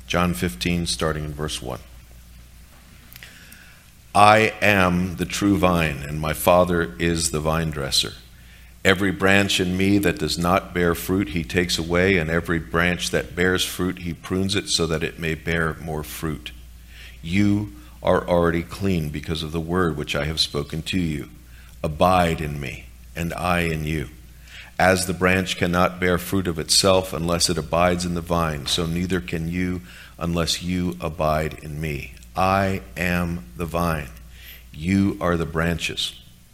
John 15, starting in verse 1. I am the true vine, and my Father is the vine dresser. Every branch in me that does not bear fruit, he takes away, and every branch that bears fruit, he prunes it so that it may bear more fruit. You are already clean because of the word which I have spoken to you. Abide in me, and I in you. As the branch cannot bear fruit of itself unless it abides in the vine, so neither can you unless you abide in me. I am the vine. You are the branches.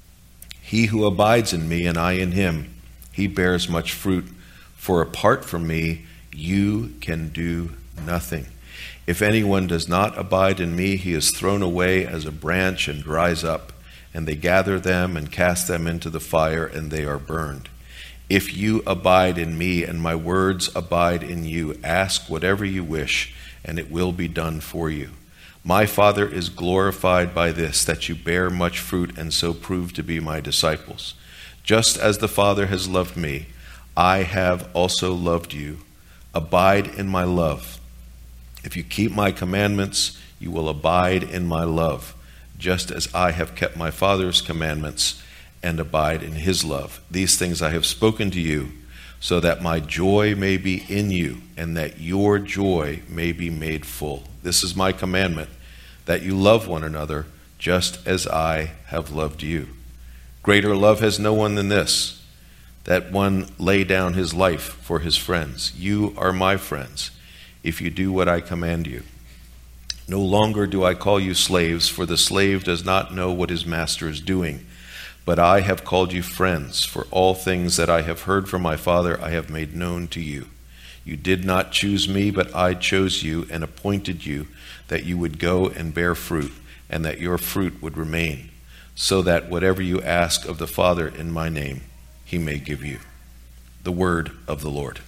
He who abides in me and I in him, he bears much fruit. For apart from me, you can do nothing. If anyone does not abide in me, he is thrown away as a branch and dries up, and they gather them and cast them into the fire, and they are burned. If you abide in me and my words abide in you, ask whatever you wish, and it will be done for you. My Father is glorified by this, that you bear much fruit and so prove to be my disciples. Just as the Father has loved me, I have also loved you. Abide in my love. If you keep my commandments, you will abide in my love, just as I have kept my Father's commandments and abide in his love. These things I have spoken to you, so that my joy may be in you, and that your joy may be made full. This is my commandment, that you love one another, just as I have loved you. Greater love has no one than this, that one lay down his life for his friends. You are my friends, if you do what I command you. No longer do I call you slaves, for the slave does not know what his master is doing. But I have called you friends, for all things that I have heard from my Father I have made known to you. You did not choose me, but I chose you and appointed you that you would go and bear fruit, and that your fruit would remain, so that whatever you ask of the Father in my name, he may give you. The word of the Lord.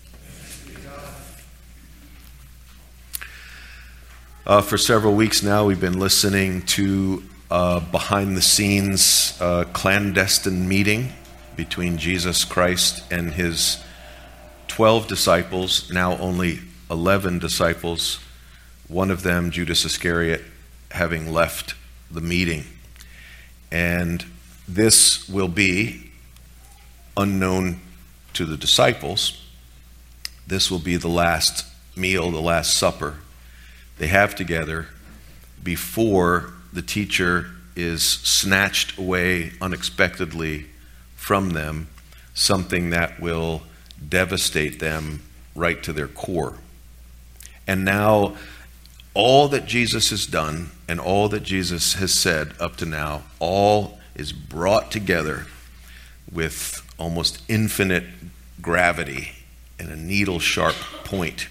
For several weeks now, we've been listening to behind-the-scenes clandestine meeting between Jesus Christ and his 12 disciples, now only 11 disciples, one of them, Judas Iscariot, having left the meeting. And this will be unknown to the disciples. This will be the last meal, the last supper they have together before the teacher is snatched away unexpectedly from them, something that will devastate them right to their core. And now, all that Jesus has done and all that Jesus has said up to now, all is brought together with almost infinite gravity and a needle-sharp point.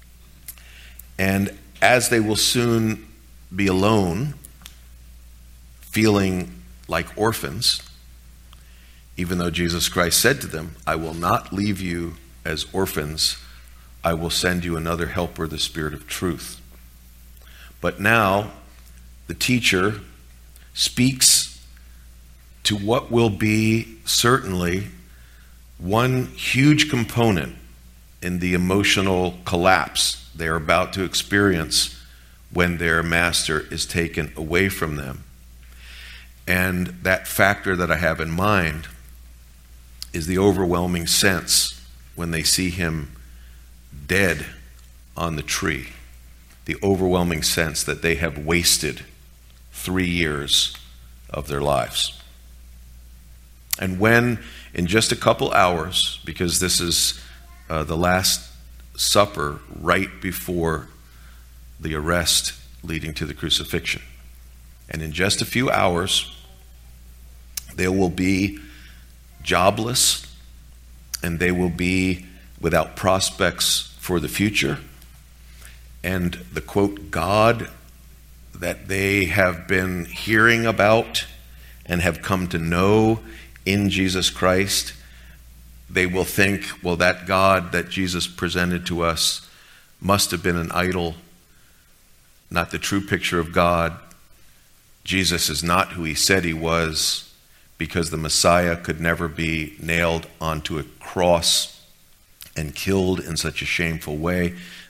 And as they will soon be alone, feeling like orphans, even though Jesus Christ said to them, I will not leave you as orphans, I will send you another helper, the Spirit of truth. But now, the teacher speaks to what will be certainly one huge component in the emotional collapse they are about to experience when their master is taken away from them. And that factor that I have in mind is the overwhelming sense when they see him dead on the tree. The overwhelming sense that they have wasted 3 years of their lives. And when, in just a couple hours, because this is the last supper right before the arrest leading to the crucifixion, and in just a few hours, they will be jobless, and they will be without prospects for the future. And the quote, God that they have been hearing about and have come to know in Jesus Christ, they will think, well, that God that Jesus presented to us must have been an idol, not the true picture of God. Jesus is not who he said he was, because the Messiah could never be nailed onto a cross and killed in such a shameful way.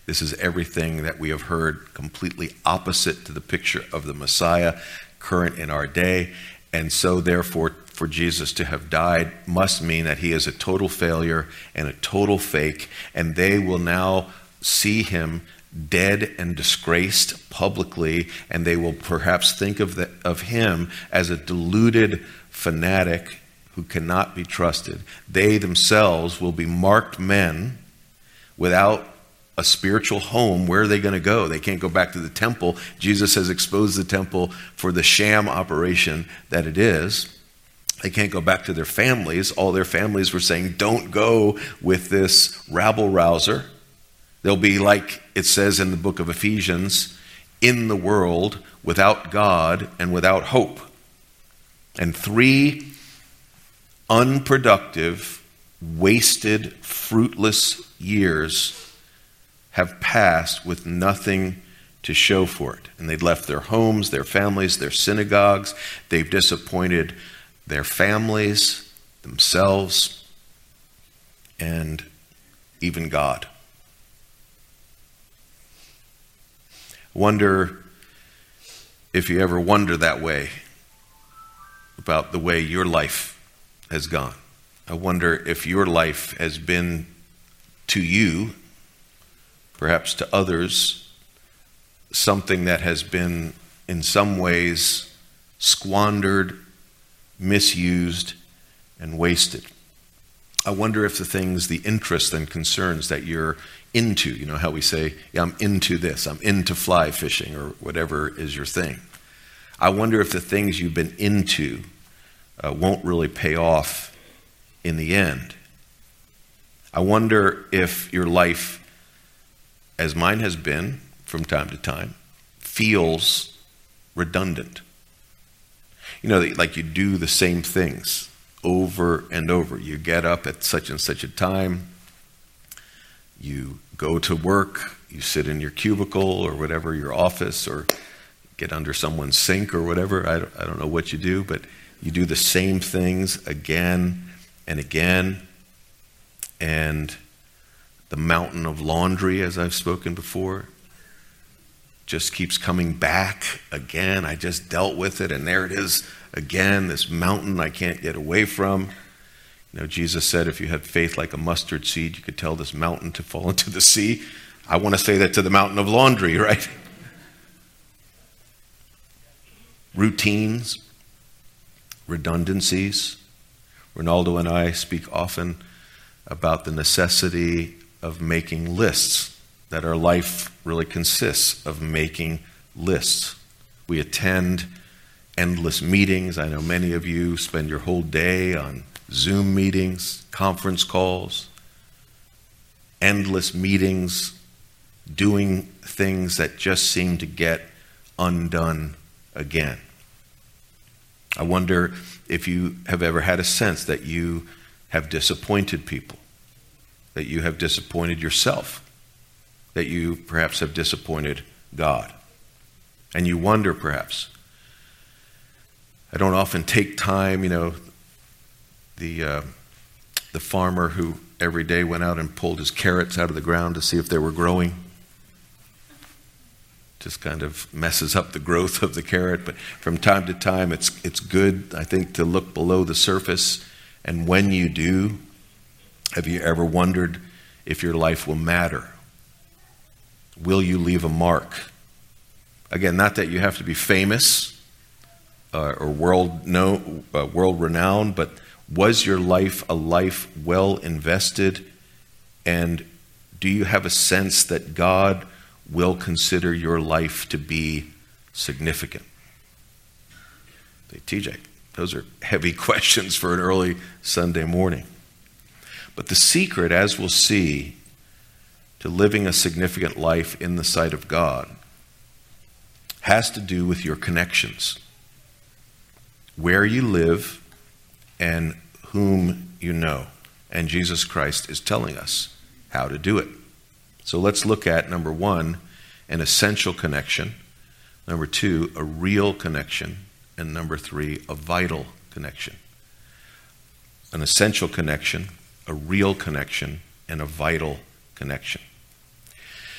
This is everything that we have heard, completely opposite to the picture of the Messiah current in our day. And so therefore, for Jesus to have died must mean that he is a total failure and a total fake, and they will now see him dead and disgraced publicly, and they will perhaps think of him as a deluded fanatic who cannot be trusted. They themselves will be marked men without a spiritual home. Where are they going to go? They can't go back to the temple. Jesus has exposed the temple for the sham operation that it is. They can't go back to their families. All their families were saying, don't go with this rabble-rouser. They'll be like it says in the book of Ephesians, in the world without God and without hope. And 3 unproductive, wasted, fruitless years have passed with nothing to show for it. And they'd left their homes, their families, their synagogues. They've disappointed their families, themselves, and even God. Wonder if you ever wonder that way about the way your life has gone. I wonder if your life has been to you, perhaps to others, something that has been in some ways squandered, misused, and wasted. I wonder if the things, the interests and concerns that you're into, you know how we say, yeah, I'm into this, I'm into fly fishing, or whatever is your thing. I wonder if the things you've been into won't really pay off in the end. I wonder if your life, as mine has been from time to time, feels redundant. You know, like you do the same things over and over. You get up at such and such a time, you go to work, you sit in your cubicle or whatever, your office, or get under someone's sink or whatever. I don't know what you do, but you do the same things again and again. And the mountain of laundry, as I've spoken before, just keeps coming back again. I just dealt with it, and there it is again, this mountain I can't get away from. You know, Jesus said if you had faith like a mustard seed, you could tell this mountain to fall into the sea. I want to say that to the mountain of laundry, right? Routines, redundancies. Ronaldo and I speak often about the necessity of making lists, that our life really consists of making lists. We attend endless meetings. I know many of you spend your whole day on Zoom meetings, conference calls, endless meetings, doing things that just seem to get undone again. I wonder if you have ever had a sense that you have disappointed people, that you have disappointed yourself, that you perhaps have disappointed God. And you wonder perhaps, I don't often take time, you know, the farmer who every day went out and pulled his carrots out of the ground to see if they were growing. Just kind of messes up the growth of the carrot, but from time to time it's good, I think, to look below the surface. And when you do, have you ever wondered if your life will matter? Will you leave a mark? Again, not that you have to be famous or world renowned, but was your life a life well invested? And do you have a sense that God will consider your life to be significant? Hey, TJ, those are heavy questions for an early Sunday morning. But the secret, as we'll see, to living a significant life in the sight of God has to do with your connections. Where you live and whom you know. And Jesus Christ is telling us how to do it. So let's look at, number 1, an essential connection. Number 2, a real connection. And number 3, a vital connection. An essential connection, a real connection, and a vital connection.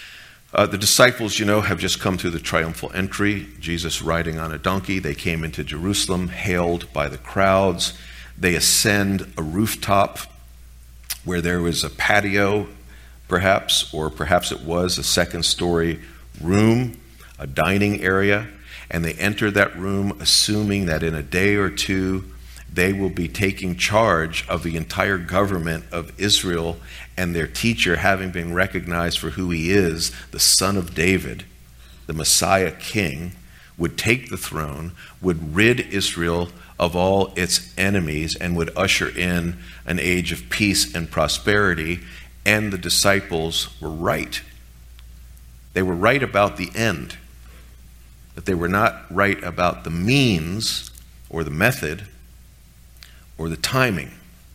The disciples, have just come through the triumphal entry. Jesus riding on a donkey. They came into Jerusalem, hailed by the crowds. They ascend a rooftop where there was a patio, perhaps, or perhaps it was a second-story room, a dining area, and they enter that room assuming that in a day or two they will be taking charge of the entire government of Israel, and their teacher, having been recognized for who he is, the Son of David, the Messiah King, would take the throne, would rid Israel of all its enemies, and would usher in an age of peace and prosperity. And the disciples were right. They were right about the end, but they were not right about the means or the method or the timing.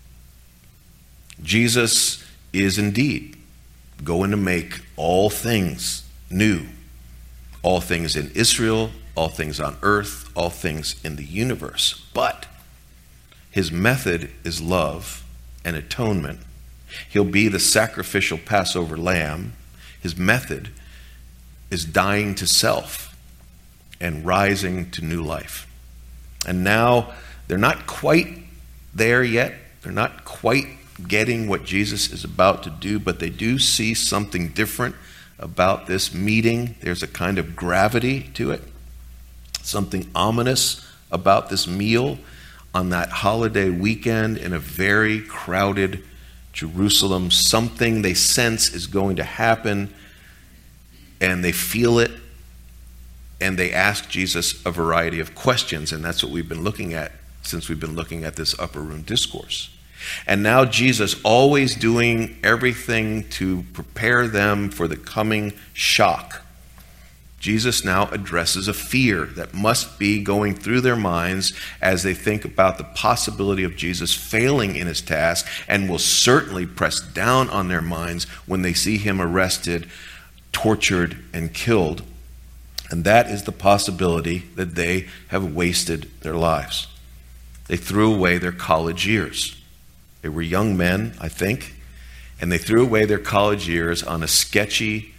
Jesus is indeed going to make all things new. All things in Israel, all things on earth, all things in the universe. But his method is love and atonement. He'll be the sacrificial Passover lamb. His method is dying to self and rising to new life. And now they're not quite there yet. They're not quite getting what Jesus is about to do, but they do see something different about this meeting. There's a kind of gravity to it, something ominous about this meal on that holiday weekend in a very crowded Jerusalem. Something they sense is going to happen, and they feel it, and they ask Jesus a variety of questions, and that's what we've been looking at since we've been looking at this upper room discourse. And now Jesus, always doing everything to prepare them for the coming shock, Jesus now addresses a fear that must be going through their minds as they think about the possibility of Jesus failing in his task, and will certainly press down on their minds when they see him arrested, tortured, and killed. And that is the possibility that they have wasted their lives. They threw away their college years. They were young men, I think, and they threw away their college years on a sketchy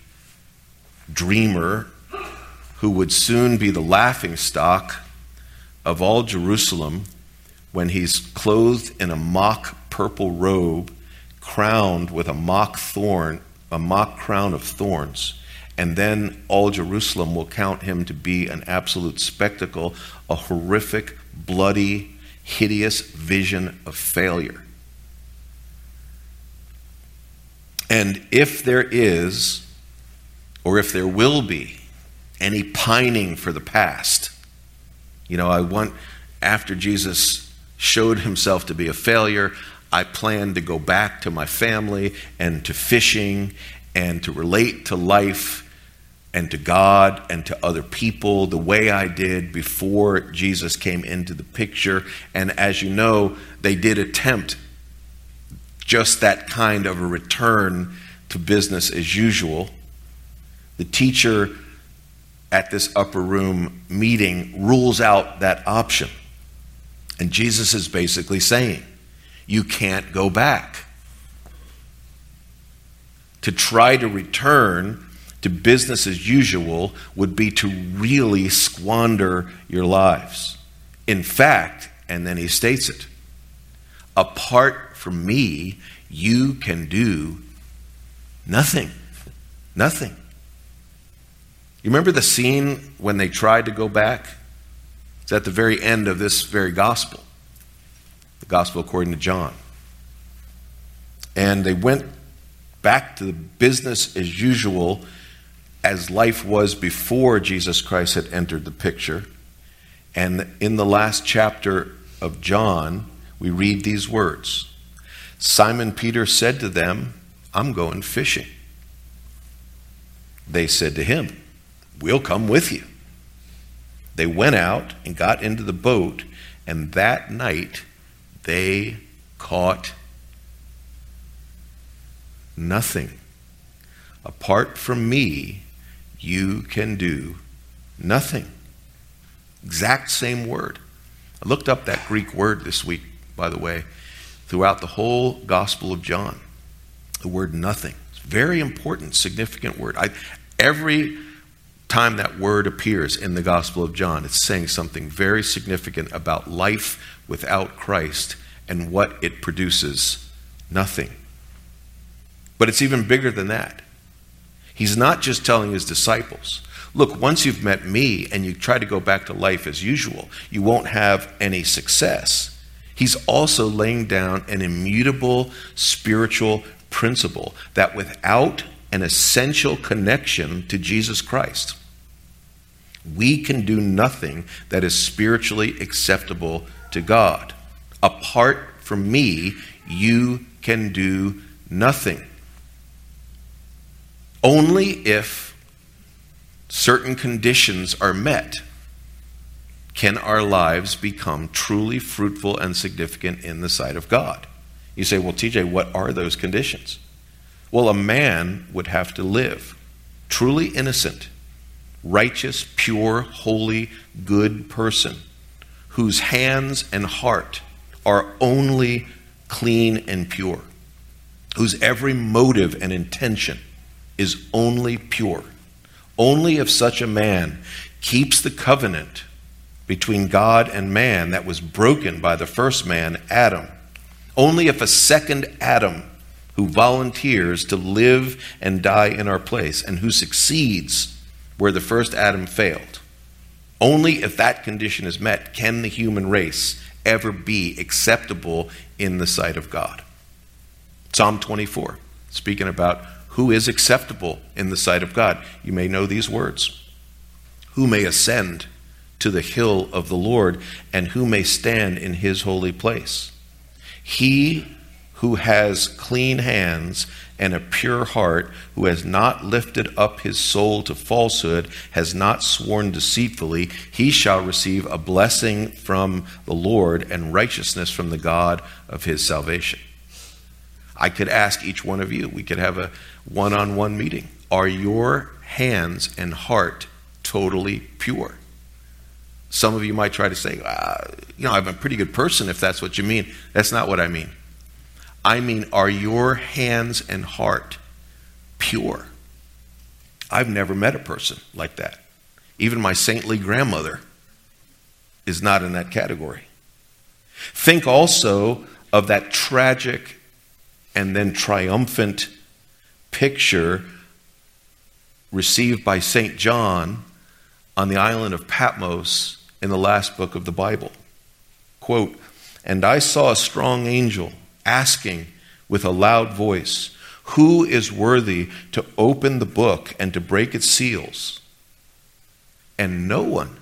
dreamer who would soon be the laughingstock of all Jerusalem when he's clothed in a mock purple robe, crowned with a mock crown of thorns. And then all Jerusalem will count him to be an absolute spectacle, a horrific, bloody, hideous vision of failure. And if there is, or if there will be, any pining for the past, after Jesus showed himself to be a failure, I planned to go back to my family and to fishing and to relate to life and to God and to other people the way I did before Jesus came into the picture. And as you know, they did attempt just that kind of a return to business as usual. The teacher at this upper room meeting rules out that option. And Jesus is basically saying, you can't go back. To try to return to business as usual would be to really squander your lives. In fact, and then he states it, apart from me, you can do nothing. Nothing. You remember the scene when they tried to go back? It's at the very end of this very gospel, the gospel according to John. And they went back to the business as usual as life was before Jesus Christ had entered the picture. And in the last chapter of John, we read these words. Simon Peter said to them, I'm going fishing. They said to him, we'll come with you. They went out and got into the boat, and that night they caught nothing. Apart from me, you can do nothing. Exact same word. I looked up that Greek word this week, by the way, throughout the whole Gospel of John. The word nothing. It's a very important, significant word. Every time that word appears in the Gospel of John, it's saying something very significant about life without Christ and what it produces. Nothing. But it's even bigger than that. He's not just telling his disciples, look, once you've met me and you try to go back to life as usual, you won't have any success. He's also laying down an immutable spiritual principle that without an essential connection to Jesus Christ, we can do nothing that is spiritually acceptable to God. Apart from me, you can do nothing. Only if certain conditions are met can our lives become truly fruitful and significant in the sight of God. You say, well, TJ, what are those conditions? Well, a man would have to live truly innocent, righteous, pure, holy, good person whose hands and heart are only clean and pure, whose every motive and intention is only pure. Only if such a man keeps the covenant between God and man that was broken by the first man, Adam, only if a second Adam who volunteers to live and die in our place and who succeeds where the first Adam failed, only if that condition is met can the human race ever be acceptable in the sight of God. Psalm 24, speaking about who is acceptable in the sight of God. You may know these words. Who may ascend to the hill of the Lord, and who may stand in his holy place? He who has clean hands and a pure heart, who has not lifted up his soul to falsehood, has not sworn deceitfully, he shall receive a blessing from the Lord and righteousness from the God of his salvation. I could ask each one of you, we could have a one-on-one meeting. Are your hands and heart totally pure? Some of you might try to say, I'm a pretty good person if that's what you mean. That's not what I mean. I mean, are your hands and heart pure? I've never met a person like that. Even my saintly grandmother is not in that category. Think also of that tragic and then triumphant picture received by St. John on the island of Patmos in the last book of the Bible. Quote, "And I saw a strong angel asking with a loud voice, 'Who is worthy to open the book and to break its seals?' And no one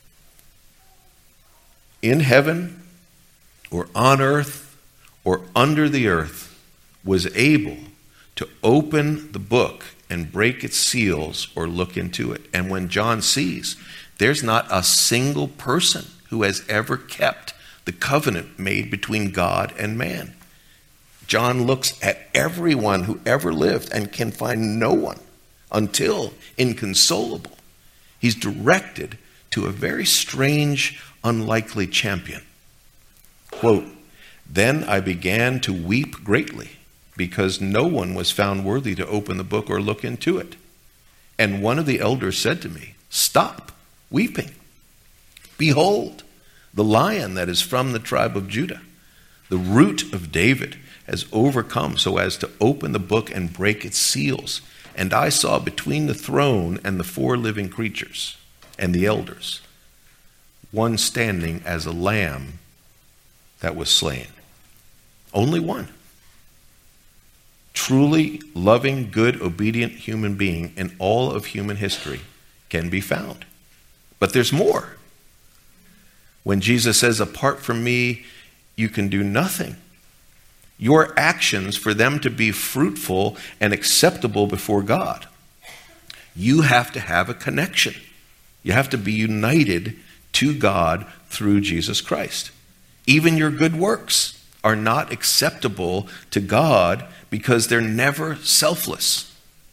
in heaven or on earth or under the earth was able to open the book and break its seals or look into it." And when John sees, there's not a single person who has ever kept the covenant made between God and man. John looks at everyone who ever lived and can find no one until inconsolable. He's directed to a very strange, unlikely champion. Quote, "Then I began to weep greatly, because no one was found worthy to open the book or look into it. And one of the elders said to me, 'Stop weeping. Behold, the Lion that is from the tribe of Judah, the Root of David, has overcome so as to open the book and break its seals. And I saw between the throne and the 4 living creatures and the elders, one standing as a lamb that was slain.'" Only one. Truly loving, good, obedient human being in all of human history can be found. But there's more. When Jesus says, "Apart from me, you can do nothing," your actions, for them to be fruitful and acceptable before God, you have to have a connection. You have to be united to God through Jesus Christ. Even your good works are not acceptable to God because they're never selfless.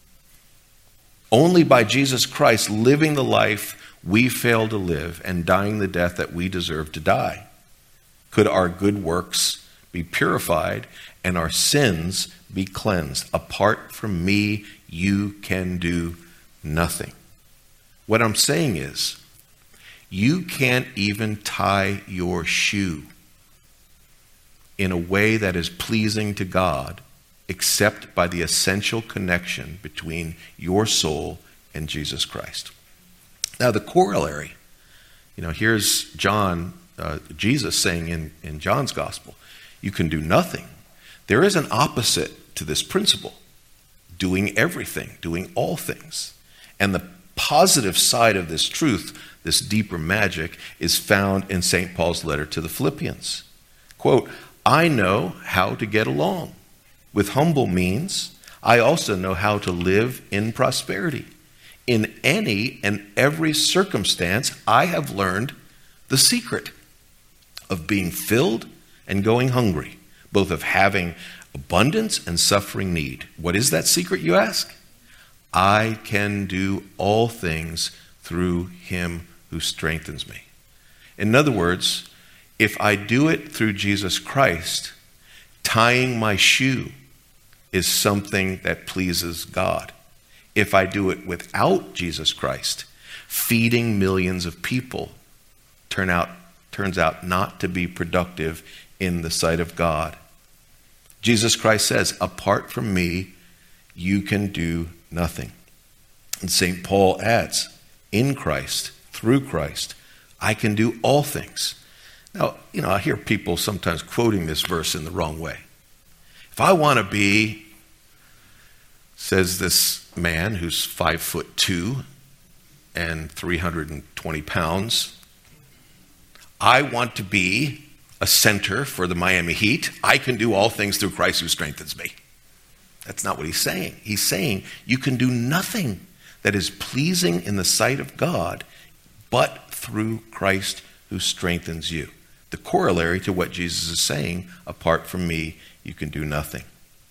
Only by Jesus Christ living the life we fail to live and dying the death that we deserve to die could our good works be purified and our sins be cleansed. Apart from me, you can do nothing. What I'm saying is, you can't even tie your shoe in a way that is pleasing to God except by the essential connection between your soul and Jesus Christ. Now, the corollary, here's Jesus saying in John's gospel, you can do nothing. There is an opposite to this principle, doing everything, doing all things. And the positive side of this truth, this deeper magic, is found in St. Paul's letter to the Philippians. Quote, I know how to get along with humble means. I also know how to live in prosperity. In any and every circumstance, I have learned the secret of being filled and going hungry, both of having abundance and suffering need. What is that secret, you ask? I can do all things through him who strengthens me. In other words, if I do it through Jesus Christ, tying my shoe is something that pleases God. If I do it without Jesus Christ, feeding millions of people turns out not to be productive in the sight of God. Jesus Christ says, apart from me, you can do nothing. And St. Paul adds, in Christ, through Christ, I can do all things. Now, I hear people sometimes quoting this verse in the wrong way. If I want to be, says this man who's 5'2" and 320 pounds, I want to be a center for the Miami Heat. I can do all things through Christ who strengthens me. That's not what he's saying. He's saying you can do nothing that is pleasing in the sight of God but through Christ who strengthens you. The corollary to what Jesus is saying, apart from me, you can do nothing.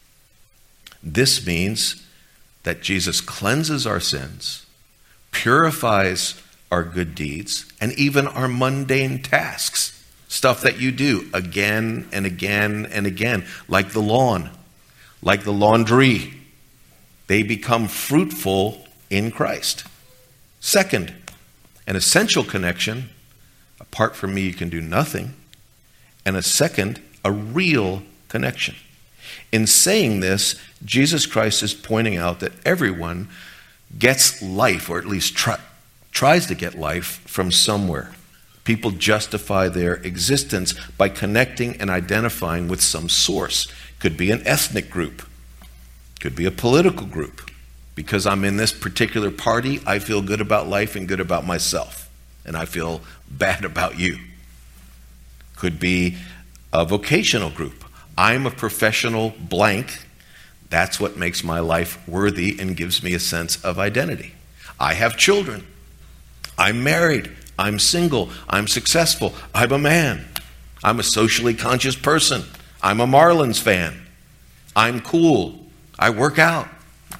This means that Jesus cleanses our sins, purifies our good deeds, and even our mundane tasks, stuff that you do again and again and again, like the lawn, like the laundry. They become fruitful in Christ. Second, an essential connection, apart from me you can do nothing. And a second, a real connection. In saying this, Jesus Christ is pointing out that everyone gets life, or at least tries to get life from somewhere. People justify their existence by connecting and identifying with some source. Could be an ethnic group. Could be a political group. Because I'm in this particular party, I feel good about life and good about myself. And I feel bad about you. Could be a vocational group. I'm a professional blank. That's what makes my life worthy and gives me a sense of identity. I have children. I'm married. I'm single. I'm successful. I'm a man. I'm a socially conscious person. I'm a Marlins fan. I'm cool. I work out.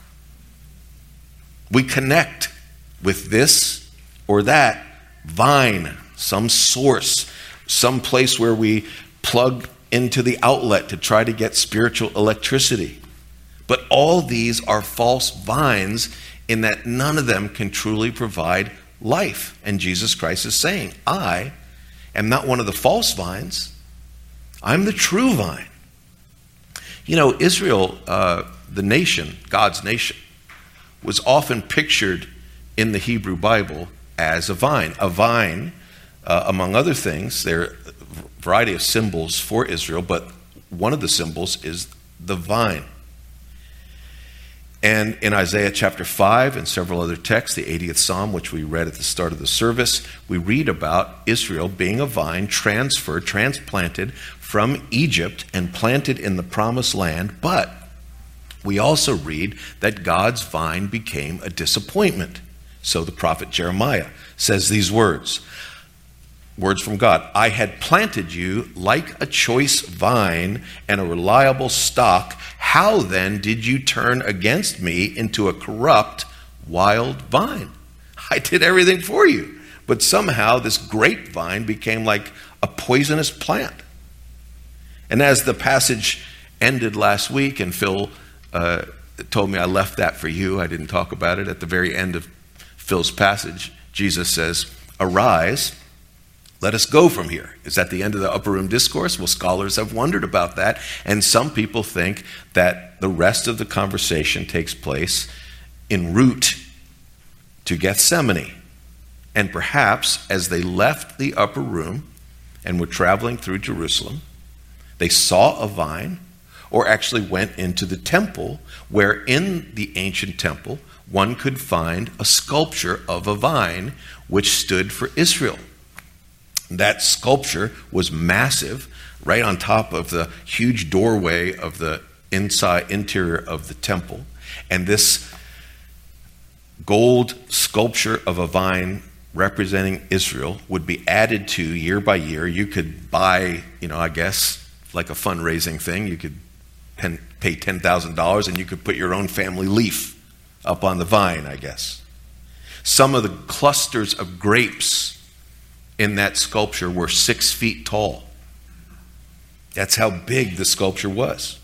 We connect with this or that vine, some source, some place where we plug into the outlet to try to get spiritual electricity. But all these are false vines in that none of them can truly provide life. And Jesus Christ is saying, I am not one of the false vines. I'm the true vine. Israel, the nation, God's nation, was often pictured in the Hebrew Bible as a vine. A vine, among other things, there are a variety of symbols for Israel, but one of the symbols is the vine. And in Isaiah chapter 5 and several other texts, the 80th Psalm, which we read at the start of the service, we read about Israel being a vine transplanted from Egypt and planted in the promised land. But we also read that God's vine became a disappointment. So the prophet Jeremiah says these words from God. I had planted you like a choice vine and a reliable stock. How then did you turn against me into a corrupt wild vine? I did everything for you, but somehow this grapevine became like a poisonous plant. And as the passage ended last week, and Phil told me I left that for you. I didn't talk about it. At the very end of Phil's passage, Jesus says, "Arise, let us go from here." Is that the end of the upper room discourse? Well, scholars have wondered about that, and some people think that the rest of the conversation takes place en route to Gethsemane. And perhaps as they left the upper room and were traveling through Jerusalem, they saw a vine, or actually went into the temple, where in the ancient temple one could find a sculpture of a vine which stood for Israel. That sculpture was massive, right on top of the huge doorway of the interior of the temple. And this gold sculpture of a vine representing Israel would be added to year by year. You could buy, I guess, like a fundraising thing. You could pay $10,000 and you could put your own family leaf up on the vine, I guess. Some of the clusters of grapes in that sculpture were 6 feet tall. That's how big the sculpture was.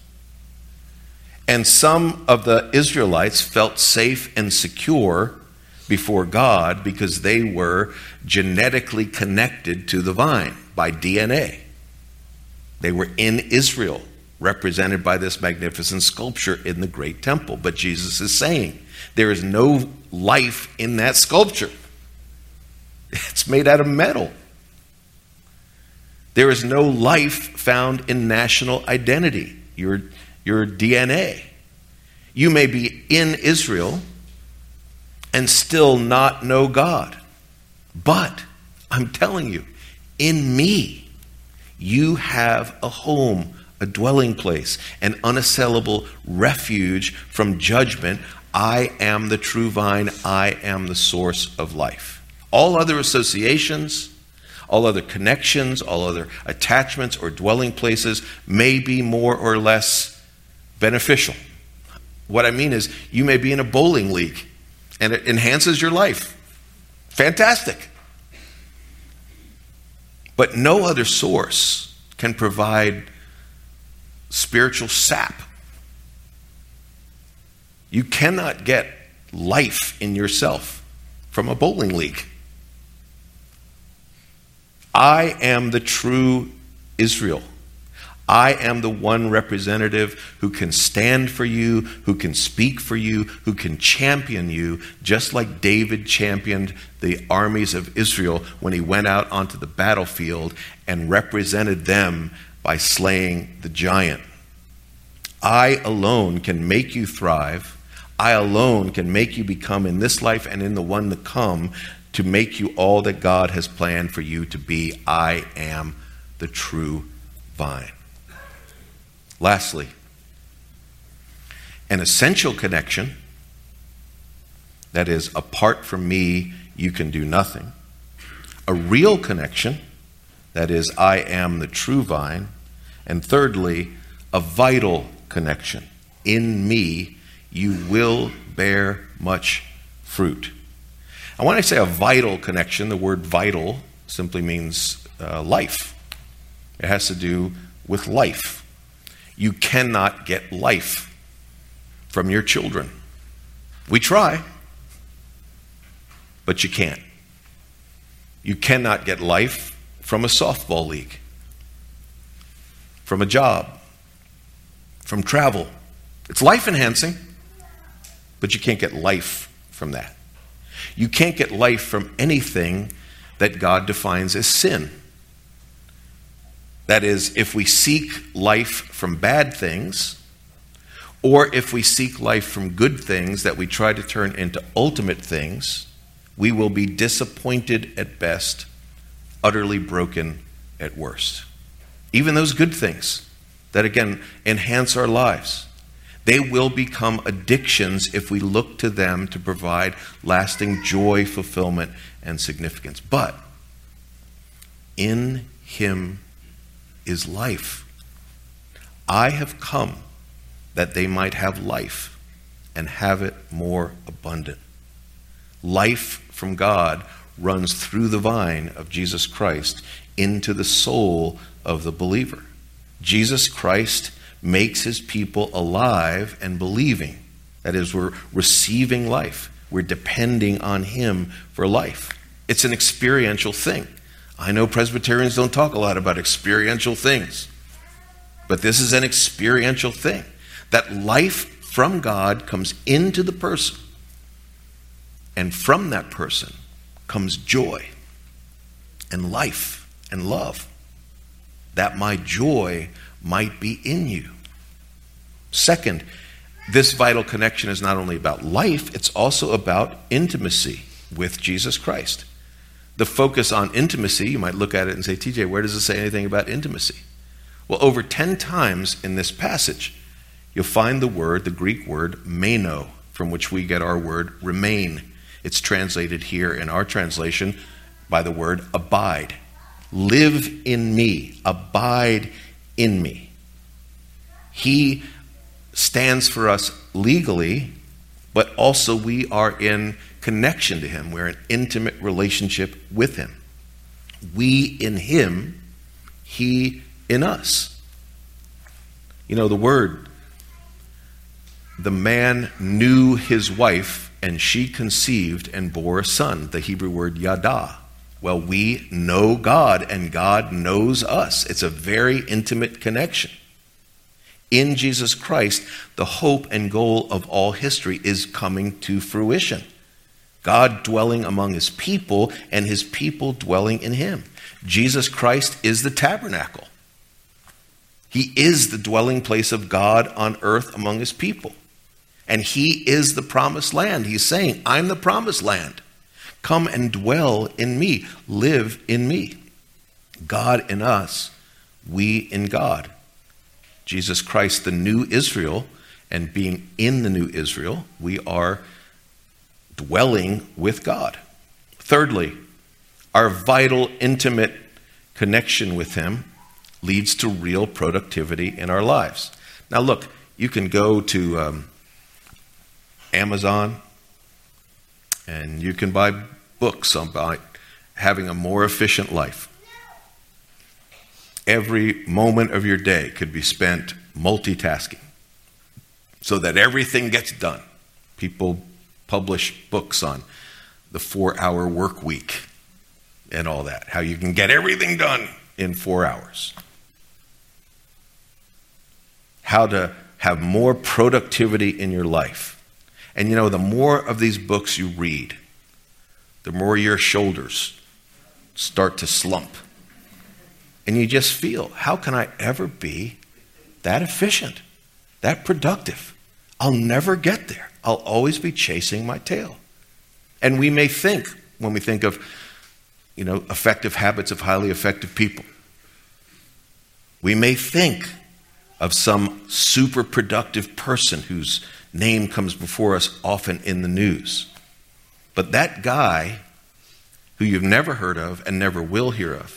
And some of the Israelites felt safe and secure before God because they were genetically connected to the vine by DNA. They were in Israel, represented by this magnificent sculpture in the great temple. But Jesus is saying there is no life in that sculpture. It's made out of metal. There is no life found in national identity, your DNA. You may be in Israel and still not know God. But I'm telling you, in me, you have a home, a dwelling place, an unassailable refuge from judgment. I am the true vine. I am the source of life. All other associations, all other connections, all other attachments or dwelling places may be more or less beneficial. What I mean is, you may be in a bowling league and it enhances your life. Fantastic. But no other source can provide spiritual sap. You cannot get life in yourself from a bowling league. I am the true Israel. I am the one representative who can stand for you, who can speak for you, who can champion you, just like David championed the armies of Israel when he went out onto the battlefield and represented them by slaying the giant. I alone can make you thrive. I alone can make you become, in this life and in the one to come, to make you all that God has planned for you to be. I am the true vine. Lastly, an essential connection, that is, apart from me, you can do nothing. A real connection, that is, I am the true vine. And thirdly, a vital connection. In me, you will bear much fruit. And when I say a vital connection, the word vital simply means life. It has to do with life. You cannot get life from your children. We try, but you can't. You cannot get life from a softball league, from a job, from travel. It's life enhancing, but you can't get life from that. You can't get life from anything that God defines as sin. That is, if we seek life from bad things, or if we seek life from good things that we try to turn into ultimate things, we will be disappointed at best, utterly broken at worst. Even those good things that, again, enhance our lives, they will become addictions if we look to them to provide lasting joy, fulfillment, and significance. But in Him is life. I have come that they might have life and have it more abundant. Life from God runs through the vine of Jesus Christ into the soul of the believer. Jesus Christ makes his people alive and believing. That is, we're receiving life. We're depending on him for life. It's an experiential thing. I know Presbyterians don't talk a lot about experiential things, but this is an experiential thing. That life from God comes into the person, and from that person comes joy and life and love, that my joy might be in you. Second, this vital connection is not only about life, it's also about intimacy with Jesus Christ. The focus on intimacy, you might look at it and say, TJ, where does it say anything about intimacy? Well, over 10 times in this passage, you'll find the Greek word, meno, from which we get our word remain. It's translated here in our translation by the word abide. Live in me, abide in me. He stands for us legally, but also we are in connection to him. We're in intimate relationship with him. We in him, he in us. You know, the man knew his wife, and she conceived and bore a son, the Hebrew word yada. Well, we know God, and God knows us. It's a very intimate connection. In Jesus Christ, the hope and goal of all history is coming to fruition. God dwelling among his people, and his people dwelling in him. Jesus Christ is the tabernacle. He is the dwelling place of God on earth among his people. And he is the promised land. He's saying, I'm the promised land. Come and dwell in me. Live in me. God in us, we in God. Jesus Christ, the new Israel, and being in the new Israel, we are dwelling with God. Thirdly, our vital, intimate connection with him leads to real productivity in our lives. Now look, you can go to Amazon and you can buy books about having a more efficient life. Every moment of your day could be spent multitasking so that everything gets done. People publish books on the 4-hour work week and all that, how you can get everything done in 4 hours. How to have more productivity in your life. And you know, the more of these books you read, the more your shoulders start to slump. And you just feel, how can I ever be that efficient, that productive? I'll never get there. I'll always be chasing my tail. And we may think, when we think of, effective habits of highly effective people, we may think of some super productive person whose name comes before us often in the news. But that guy, who you've never heard of and never will hear of,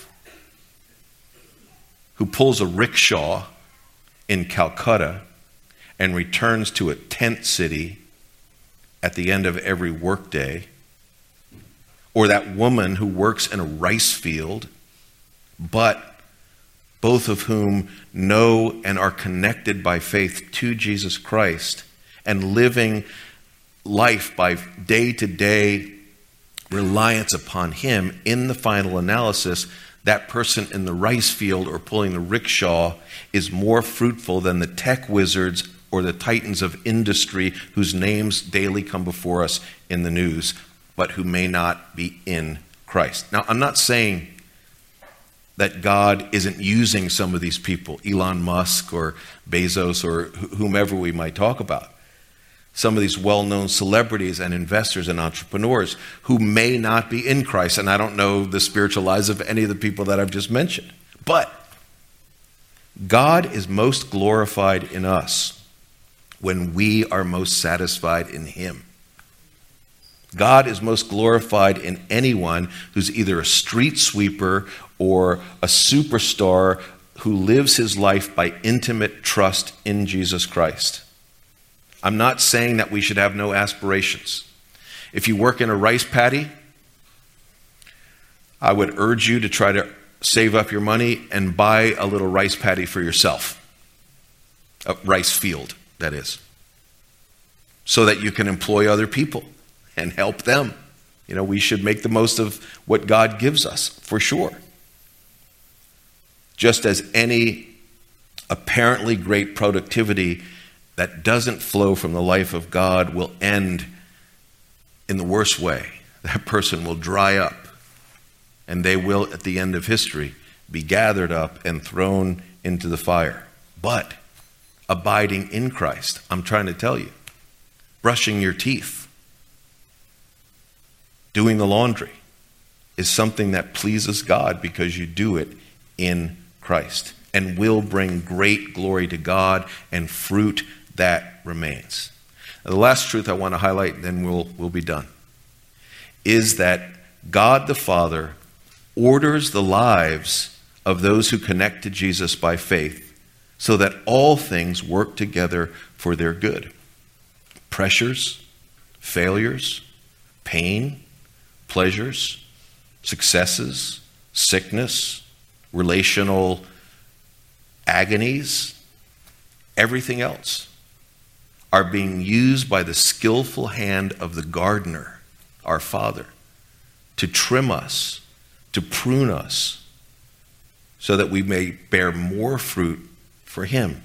who pulls a rickshaw in Calcutta and returns to a tent city at the end of every workday, or that woman who works in a rice field, but both of whom know and are connected by faith to Jesus Christ and living life by day-to-day reliance upon him, in the final analysis, that person in the rice field or pulling the rickshaw is more fruitful than the tech wizards or the titans of industry whose names daily come before us in the news, but who may not be in Christ. Now, I'm not saying that God isn't using some of these people, Elon Musk or Bezos or whomever we might talk about. Some of these well-known celebrities and investors and entrepreneurs who may not be in Christ. And I don't know the spiritual lives of any of the people that I've just mentioned. But God is most glorified in us when we are most satisfied in him. God is most glorified in anyone who's either a street sweeper or a superstar who lives his life by intimate trust in Jesus Christ. I'm not saying that we should have no aspirations. If you work in a rice paddy, I would urge you to try to save up your money and buy a little rice paddy for yourself. A rice field, that is. so that you can employ other people and help them. We should make the most of what God gives us, for sure. Just as any apparently great productivity that doesn't flow from the life of God will end in the worst way. That person will dry up, and they will, at the end of history, be gathered up and thrown into the fire. But abiding in Christ, I'm trying to tell you, brushing your teeth, doing the laundry, is something that pleases God because you do it in Christ and will bring great glory to God and fruit that remains. Now, the last truth I want to highlight, and then we'll be done, is that God the Father orders the lives of those who connect to Jesus by faith so that all things work together for their good. Pressures, failures, pain, pleasures, successes, sickness, relational agonies, everything else are being used by the skillful hand of the gardener, our Father, to trim us, to prune us, so that we may bear more fruit for Him.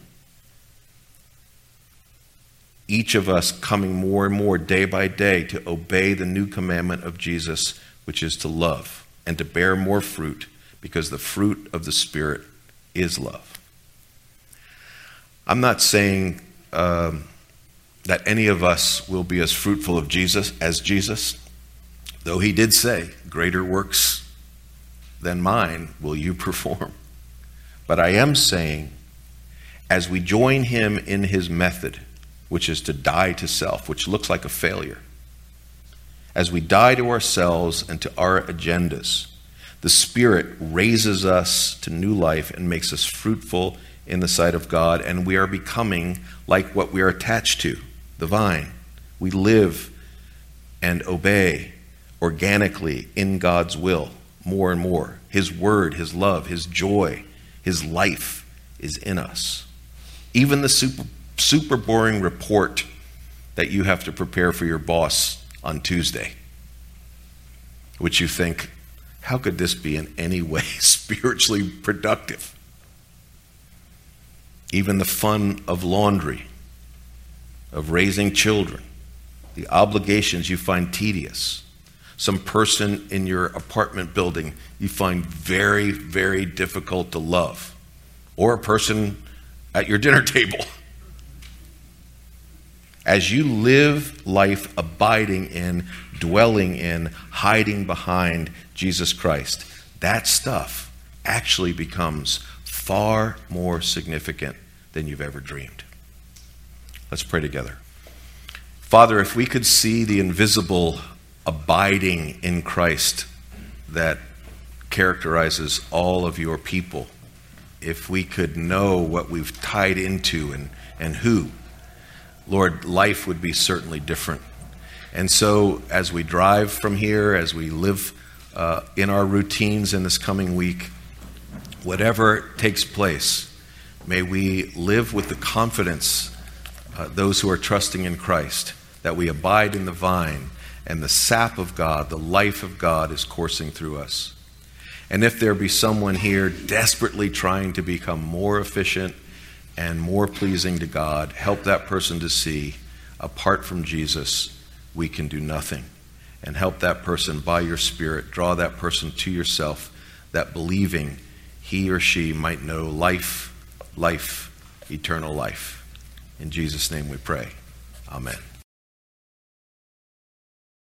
Each of us coming more and more day by day to obey the new commandment of Jesus, which is to love and to bear more fruit, because the fruit of the Spirit is love. I'm not saying that any of us will be as fruitful as Jesus, though He did say, greater works than mine will you perform. But I am saying, as we join Him in His method, which is to die to self, which looks like a failure, as we die to ourselves and to our agendas, the Spirit raises us to new life and makes us fruitful in the sight of God, and we are becoming like what we are attached to, the vine. We live and obey organically in God's will more and more. His word, His love, His joy, His life is in us. Even the super boring report that you have to prepare for your boss on Tuesday, which you think, how could this be in any way spiritually productive? Even the fun of laundry, of raising children, the obligations you find tedious. Some person in your apartment building you find very, very difficult to love. Or a person at your dinner table. As you live life abiding in, dwelling in, hiding behind Jesus Christ, that stuff actually becomes far more significant than you've ever dreamed. Let's pray together. Father, if we could see the invisible abiding in Christ that characterizes all of your people, if we could know what we've tied into and who, Lord, life would be certainly different. And so as we drive from here, as we live in our routines in this coming week, whatever takes place, may we live with the confidence, those who are trusting in Christ, that we abide in the vine and the sap of God, the life of God is coursing through us. And if there be someone here desperately trying to become more efficient and more pleasing to God, help that person to see, apart from Jesus, we can do nothing. And help that person by your Spirit, draw that person to yourself, that believing he or she might know life, eternal life. In Jesus' name we pray. Amen.